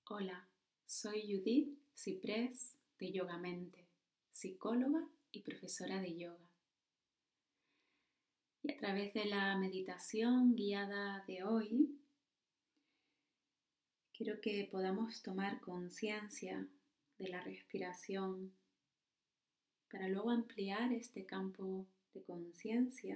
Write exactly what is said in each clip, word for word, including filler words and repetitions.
Hola, soy Judith Ciprés de Yogamente, psicóloga y profesora de yoga. Y a través de la meditación guiada de hoy, quiero que podamos tomar conciencia de la respiración para luego ampliar este campo de conciencia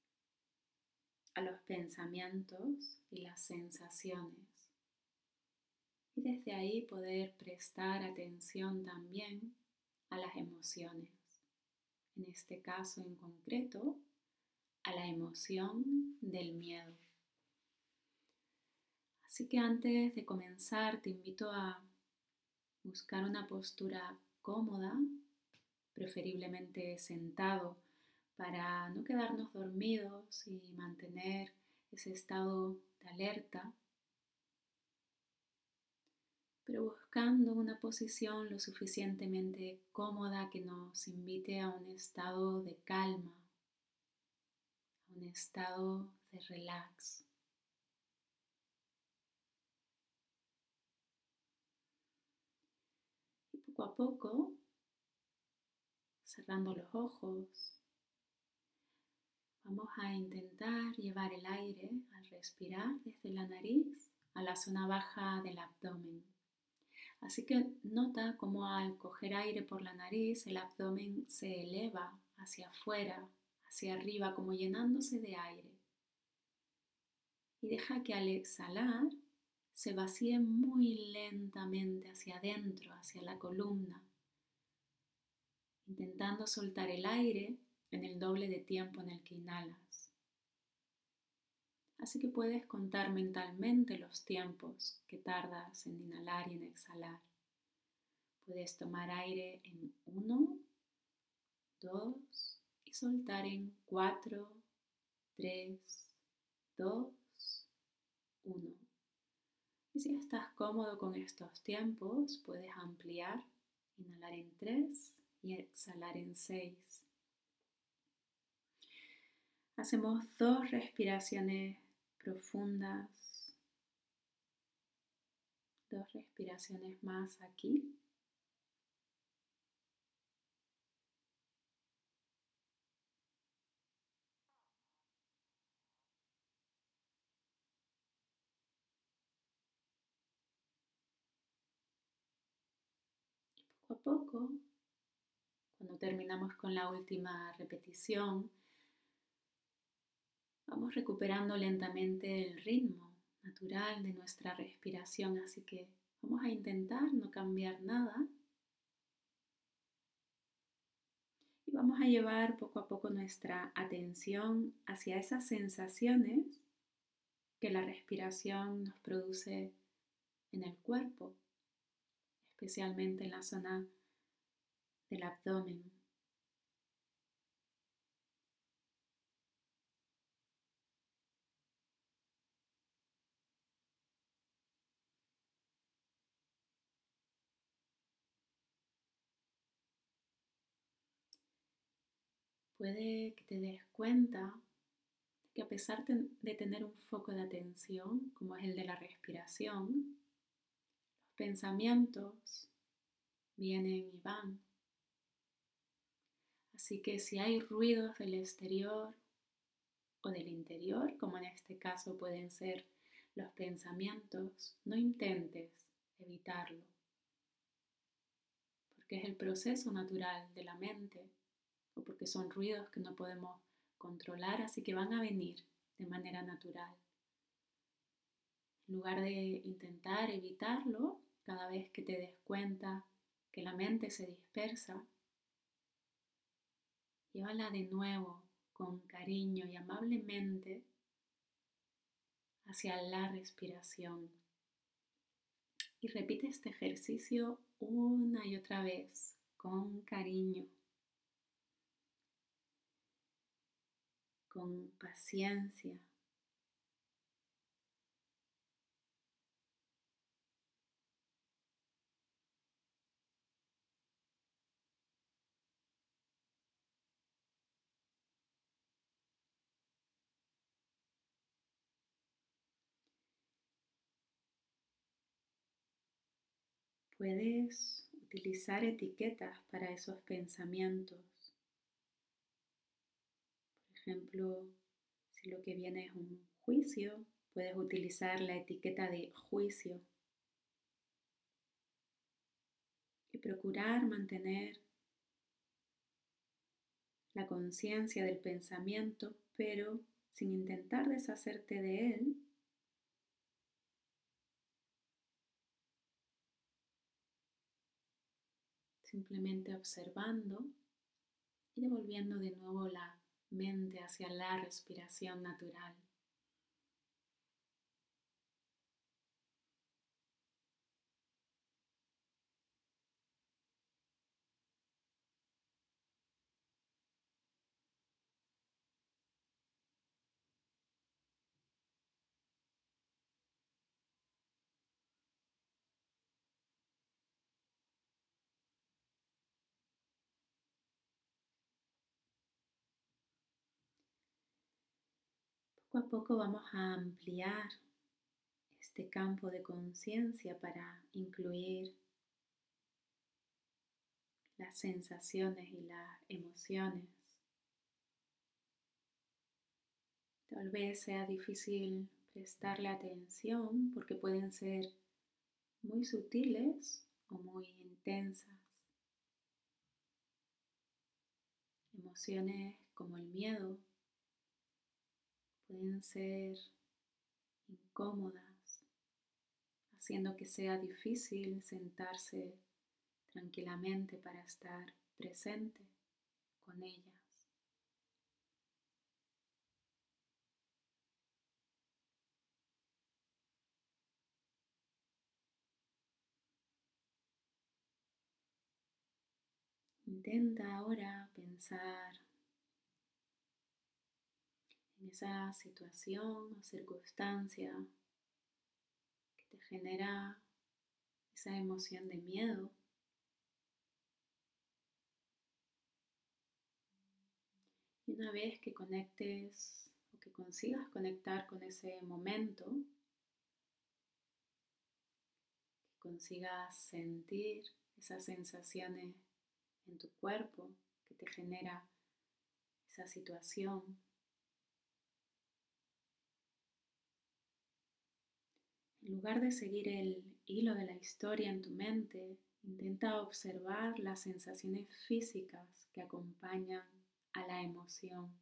a los pensamientos y las sensaciones. Y desde ahí poder prestar atención también a las emociones. En este caso en concreto, a la emoción del miedo. Así que antes de comenzar te invito a buscar una postura cómoda, preferiblemente sentado, para no quedarnos dormidos y mantener ese estado de alerta, pero buscando una posición lo suficientemente cómoda que nos invite a un estado de calma, a un estado de relax. Y poco a poco, cerrando los ojos, vamos a intentar llevar el aire al respirar desde la nariz a la zona baja del abdomen. Así que nota cómo al coger aire por la nariz el abdomen se eleva hacia afuera, hacia arriba, como llenándose de aire. Y deja que al exhalar se vacíe muy lentamente hacia adentro, hacia la columna, intentando soltar el aire en el doble de tiempo en el que inhalas. Así que puedes contar mentalmente los tiempos que tardas en inhalar y en exhalar. Puedes tomar aire en uno, dos y soltar en cuatro, tres, dos, uno. Y si estás cómodo con estos tiempos, puedes ampliar, inhalar en tres y exhalar en seis. Hacemos dos respiraciones profundas, dos respiraciones más aquí. Poco a poco, cuando terminamos con la última repetición, vamos recuperando lentamente el ritmo natural de nuestra respiración, así que vamos a intentar no cambiar nada y vamos a llevar poco a poco nuestra atención hacia esas sensaciones que la respiración nos produce en el cuerpo, especialmente en la zona del abdomen. Puede que te des cuenta que a pesar de tener un foco de atención, como es el de la respiración, los pensamientos vienen y van. Así que si hay ruidos del exterior o del interior, como en este caso pueden ser los pensamientos, no intentes evitarlo, porque es el proceso natural de la mente o porque son ruidos que no podemos controlar, así que van a venir de manera natural. En lugar de intentar evitarlo, cada vez que te des cuenta que la mente se dispersa, llévala de nuevo con cariño y amablemente hacia la respiración. Y repite este ejercicio una y otra vez con cariño, con paciencia. Puedes utilizar etiquetas para esos pensamientos. Por ejemplo, si lo que viene es un juicio, puedes utilizar la etiqueta de juicio y procurar mantener la conciencia del pensamiento, pero sin intentar deshacerte de él, simplemente observando y devolviendo de nuevo la mente hacia la respiración natural. Poco a poco vamos a ampliar este campo de conciencia para incluir las sensaciones y las emociones. Tal vez sea difícil prestarle atención porque pueden ser muy sutiles o muy intensas. Emociones como el miedo pueden ser incómodas, haciendo que sea difícil sentarse tranquilamente para estar presente con ellas. Intenta ahora pensar en esa situación o circunstancia que te genera esa emoción de miedo. Y una vez que conectes o que consigas conectar con ese momento, que consigas sentir esas sensaciones en tu cuerpo que te genera esa situación, en lugar de seguir el hilo de la historia en tu mente, intenta observar las sensaciones físicas que acompañan a la emoción.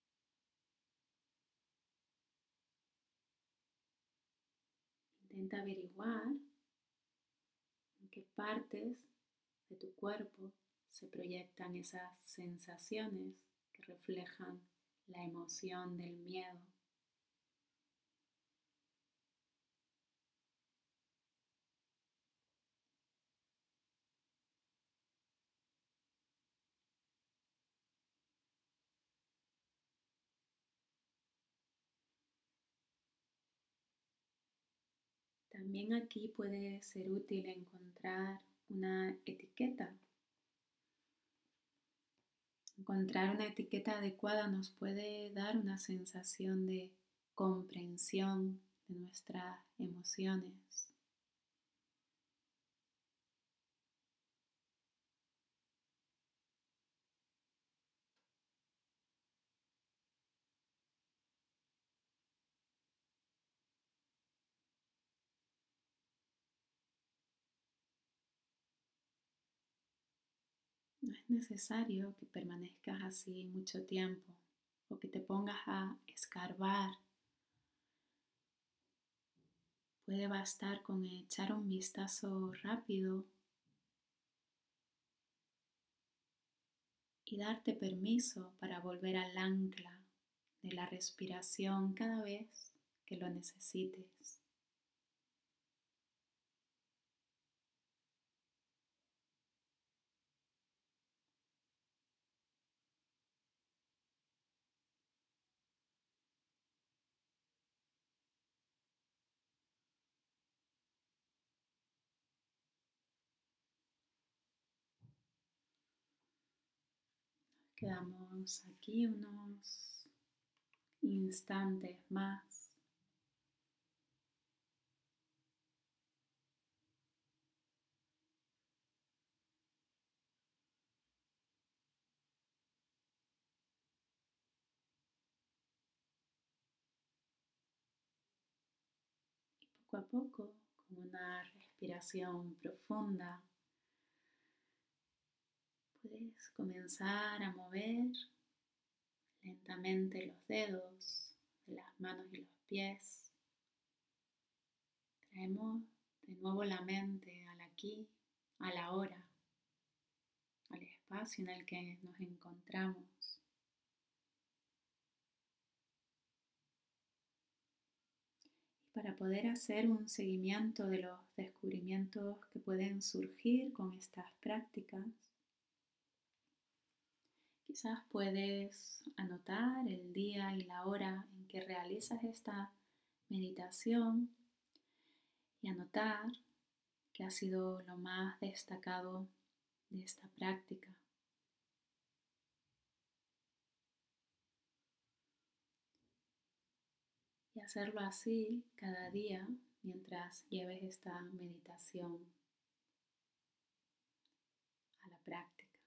Intenta averiguar en qué partes de tu cuerpo se proyectan esas sensaciones que reflejan la emoción del miedo. También aquí puede ser útil encontrar una etiqueta. Encontrar una etiqueta adecuada nos puede dar una sensación de comprensión de nuestras emociones. No es necesario que permanezcas así mucho tiempo o que te pongas a escarbar. Puede bastar con echar un vistazo rápido y darte permiso para volver al ancla de la respiración cada vez que lo necesites. Quedamos aquí unos instantes más. Poco a poco, con una respiración profunda, puedes comenzar a mover lentamente los dedos de las manos y los pies. Traemos de nuevo la mente al aquí, a la hora, al espacio en el que nos encontramos. Y para poder hacer un seguimiento de los descubrimientos que pueden surgir con estas prácticas, quizás puedes anotar el día y la hora en que realizas esta meditación y anotar qué ha sido lo más destacado de esta práctica. Y hacerlo así cada día mientras lleves esta meditación a la práctica.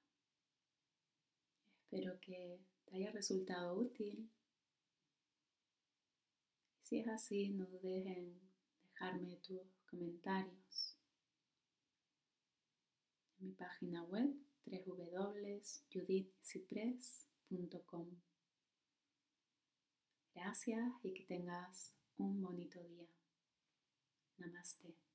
Espero que te haya resultado útil. Si es así, no dudes en dejarme tus comentarios en mi página web doble u doble u doble u punto judith ciprés punto com. Gracias y que tengas un bonito día. Namaste.